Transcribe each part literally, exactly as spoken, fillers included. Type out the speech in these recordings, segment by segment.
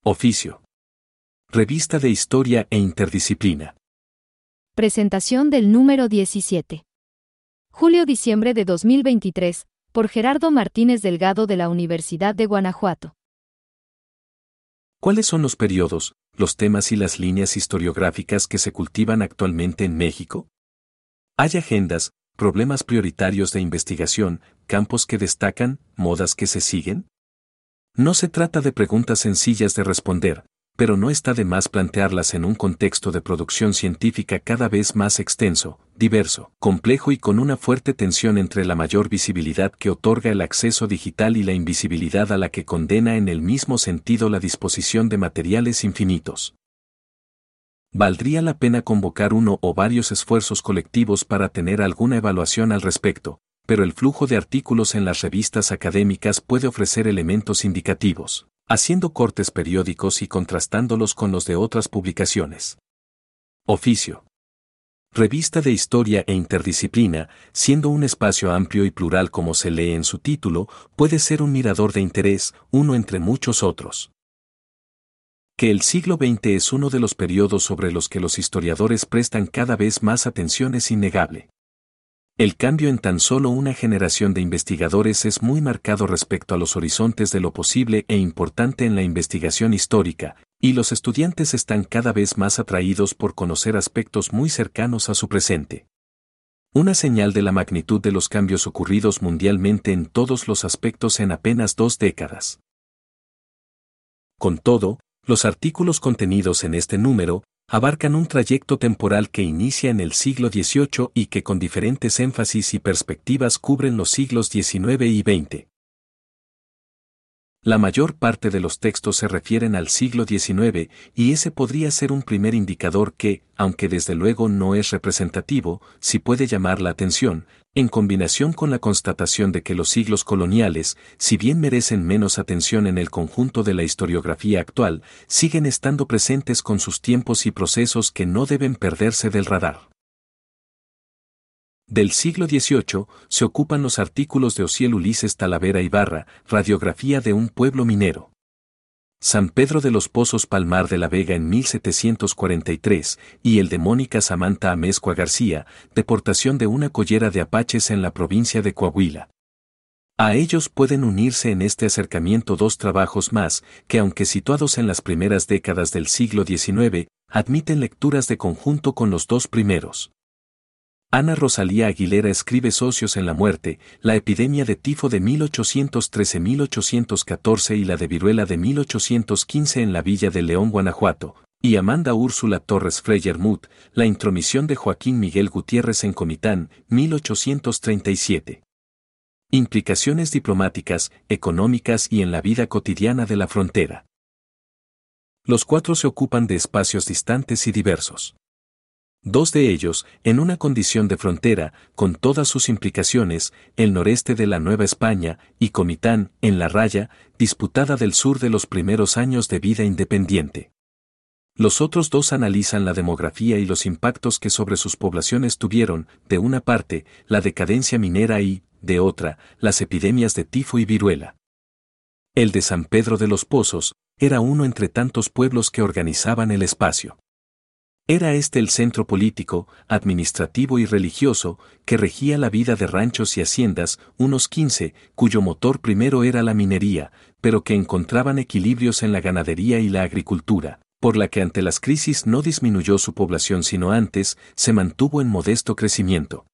Oficio. Revista de Historia e Interdisciplina. Presentación del número diecisiete. Julio-diciembre de dos mil veintitrés, por Gerardo Martínez Delgado de la Universidad de Guanajuato. ¿Cuáles son los periodos, los temas y las líneas historiográficas que se cultivan actualmente en México? ¿Hay agendas, problemas prioritarios de investigación, campos que destacan, modas que se siguen? No se trata de preguntas sencillas de responder, pero no está de más plantearlas en un contexto de producción científica cada vez más extenso, diverso, complejo y con una fuerte tensión entre la mayor visibilidad que otorga el acceso digital y la invisibilidad a la que condena en el mismo sentido la disposición de materiales infinitos. Valdría la pena convocar uno o varios esfuerzos colectivos para tener alguna evaluación al respecto, pero el flujo de artículos en las revistas académicas puede ofrecer elementos indicativos, haciendo cortes periódicos y contrastándolos con los de otras publicaciones. Oficio. Revista de Historia e Interdisciplina, siendo un espacio amplio y plural como se lee en su título, puede ser un mirador de interés, uno entre muchos otros. Que el siglo veinte es uno de los periodos sobre los que los historiadores prestan cada vez más atención es innegable. El cambio en tan solo una generación de investigadores es muy marcado respecto a los horizontes de lo posible e importante en la investigación histórica, y los estudiantes están cada vez más atraídos por conocer aspectos muy cercanos a su presente. Una señal de la magnitud de los cambios ocurridos mundialmente en todos los aspectos en apenas dos décadas. Con todo, los artículos contenidos en este número abarcan un trayecto temporal que inicia en el siglo dieciocho y que con diferentes énfasis y perspectivas cubren los siglos diecinueve y veinte. La mayor parte de los textos se refieren al siglo diecinueve, y ese podría ser un primer indicador que, aunque desde luego no es representativo, sí puede llamar la atención, en combinación con la constatación de que los siglos coloniales, si bien merecen menos atención en el conjunto de la historiografía actual, siguen estando presentes con sus tiempos y procesos que no deben perderse del radar. Del siglo dieciocho, se ocupan los artículos de Ociel Ulises Talavera Ibarra, Radiografía de un pueblo minero. San Pedro de los Pozos Palmar de la Vega en mil setecientos cuarenta y tres, y el de Mónica Samantha Amezcua García, Deportación de una collera de apaches en la provincia de Coahuila. A ellos pueden unirse en este acercamiento dos trabajos más, que aunque situados en las primeras décadas del siglo diecinueve, admiten lecturas de conjunto con los dos primeros. Ana Rosalía Aguilera escribe Socios en la muerte, la epidemia de tifo de mil ochocientos trece a mil ochocientos catorce y la de viruela de mil ochocientos quince en la villa de León, Guanajuato, y Amanda Úrsula Torres Freyermuth, la intromisión de Joaquín Miguel Gutiérrez en Comitán, mil ochocientos treinta y siete. Implicaciones diplomáticas, económicas y en la vida cotidiana de la frontera. Los cuatro se ocupan de espacios distantes y diversos. Dos de ellos, en una condición de frontera, con todas sus implicaciones, el noreste de la Nueva España, y Comitán, en la raya, disputada del sur de los primeros años de vida independiente. Los otros dos analizan la demografía y los impactos que sobre sus poblaciones tuvieron, de una parte, la decadencia minera y, de otra, las epidemias de tifo y viruela. El de San Pedro de los Pozos, era uno entre tantos pueblos que organizaban el espacio. Era este el centro político, administrativo y religioso, que regía la vida de ranchos y haciendas, unos quince, cuyo motor primero era la minería, pero que encontraban equilibrios en la ganadería y la agricultura, por la que ante las crisis no disminuyó su población sino antes, se mantuvo en modesto crecimiento.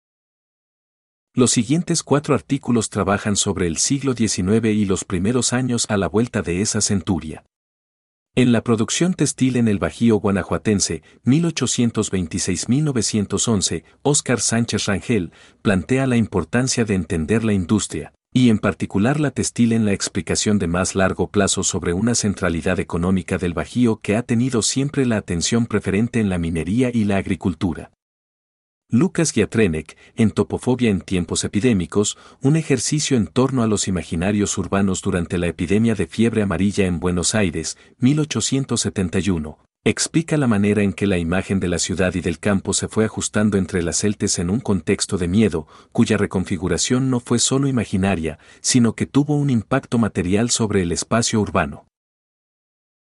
Los siguientes cuatro artículos trabajan sobre el siglo diecinueve y los primeros años a la vuelta de esa centuria. En la producción textil en el Bajío guanajuatense, mil ochocientos veintiséis a mil novecientos once, Óscar Sánchez Rangel plantea la importancia de entender la industria, y en particular la textil en la explicación de más largo plazo sobre una centralidad económica del Bajío que ha tenido siempre la atención preferente en la minería y la agricultura. Lucas Giatrenek, en Topofobia en tiempos epidémicos, un ejercicio en torno a los imaginarios urbanos durante la epidemia de fiebre amarilla en Buenos Aires, mil ochocientos setenta y uno, explica la manera en que la imagen de la ciudad y del campo se fue ajustando entre las celtes en un contexto de miedo, cuya reconfiguración no fue solo imaginaria, sino que tuvo un impacto material sobre el espacio urbano.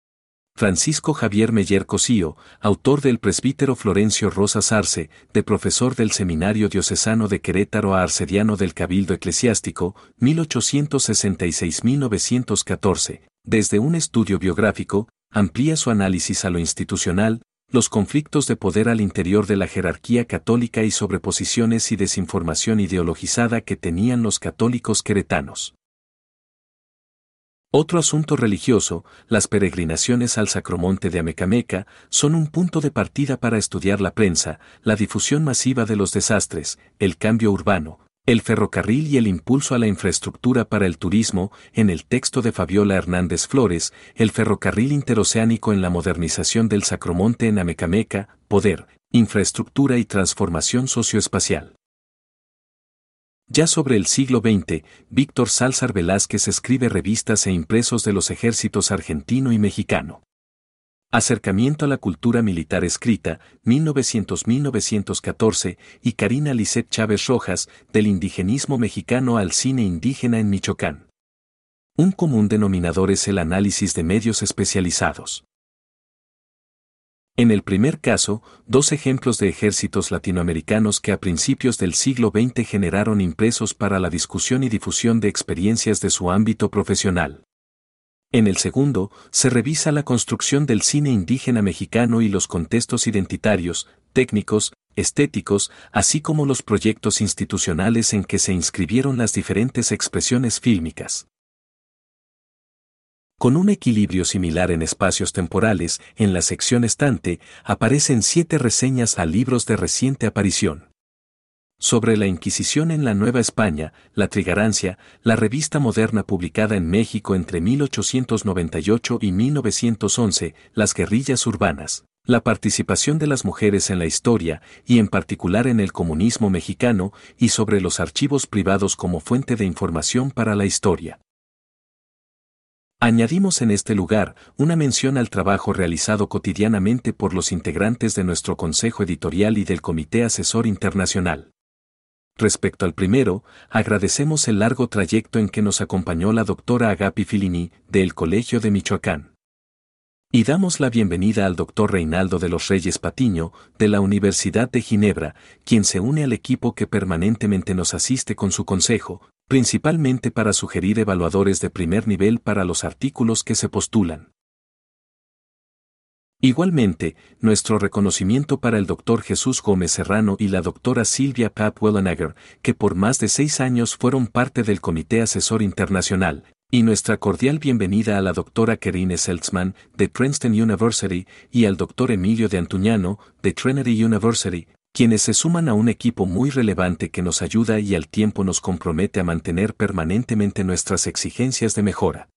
Francisco Javier Meller Cosío, autor del Presbítero Florencio Rosas Arce, de profesor del Seminario Diocesano de Querétaro a arcediano del Cabildo Eclesiástico, mil ochocientos sesenta y seis a mil novecientos catorce, desde un estudio biográfico, amplía su análisis a lo institucional, los conflictos de poder al interior de la jerarquía católica y sobreposiciones y desinformación ideologizada que tenían los católicos queretanos. Otro asunto religioso, las peregrinaciones al Sacromonte de Amecameca, son un punto de partida para estudiar la prensa, la difusión masiva de los desastres, el cambio urbano, el ferrocarril y el impulso a la infraestructura para el turismo. En el texto de Fabiola Hernández Flores, el ferrocarril interoceánico en la modernización del Sacromonte en Amecameca, poder, infraestructura y transformación socioespacial. Ya sobre el siglo veinte, Víctor Sálzar Velázquez escribe revistas e impresos de los ejércitos argentino y mexicano. Acercamiento a la cultura militar escrita, mil novecientos a mil novecientos catorce, y Karina Lisset Chávez Rojas, del indigenismo mexicano al cine indígena en Michoacán. Un común denominador es el análisis de medios especializados. En el primer caso, dos ejemplos de ejércitos latinoamericanos que a principios del siglo veinte generaron impresos para la discusión y difusión de experiencias de su ámbito profesional. En el segundo, se revisa la construcción del cine indígena mexicano y los contextos identitarios, técnicos, estéticos, así como los proyectos institucionales en que se inscribieron las diferentes expresiones fílmicas. Con un equilibrio similar en espacios temporales, en la sección estante, aparecen siete reseñas a libros de reciente aparición. Sobre la Inquisición en la Nueva España, La Trigarancia, la revista moderna publicada en México entre mil ochocientos noventa y ocho y mil novecientos once, Las guerrillas urbanas, la participación de las mujeres en la historia, y en particular en el comunismo mexicano, y sobre los archivos privados como fuente de información para la historia. Añadimos en este lugar una mención al trabajo realizado cotidianamente por los integrantes de nuestro Consejo Editorial y del Comité Asesor Internacional. Respecto al primero, agradecemos el largo trayecto en que nos acompañó la doctora Agapi Filini, del Colegio de Michoacán. Y damos la bienvenida al doctor Reinaldo de los Reyes Patiño, de la Universidad de Ginebra, quien se une al equipo que permanentemente nos asiste con su consejo, principalmente para sugerir evaluadores de primer nivel para los artículos que se postulan. Igualmente, nuestro reconocimiento para el doctor Jesús Gómez Serrano y la doctora Silvia Papp Wellenegger, que por más de seis años fueron parte del Comité Asesor Internacional, y nuestra cordial bienvenida a la doctora Kerine Seltzman, de Princeton University, y al doctor Emilio de Antuñano, de Trinity University, quienes se suman a un equipo muy relevante que nos ayuda y al tiempo nos compromete a mantener permanentemente nuestras exigencias de mejora.